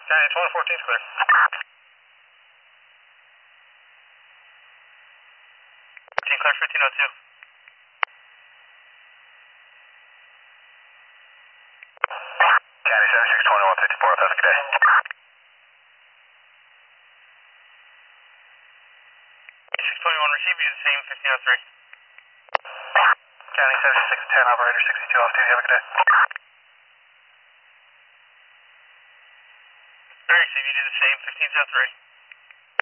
County 1214 is clear. Clear 1502. County 762154, have a good day. 621 receive, you the same 1503. County 7610, operator 62 off duty, have a good day. Receive, you do the same 1503.